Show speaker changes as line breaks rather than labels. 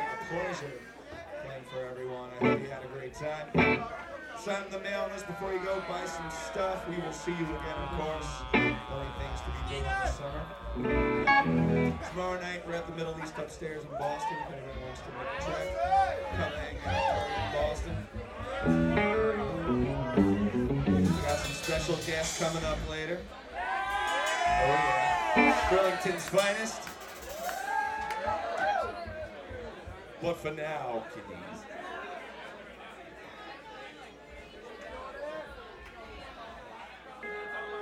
a pleasure playing for everyone. I hope you had a great time. Send the mail on us before you go. Buy some stuff. We will see you again, of course. Plenty of things to be doing this summer. Tomorrow night, we're at the Middle East upstairs in Boston. If anyone wants to make a trip, come hang out in Boston. We got some special guests coming up later. Oh yeah, Burlington's finest. But for now, kiddies.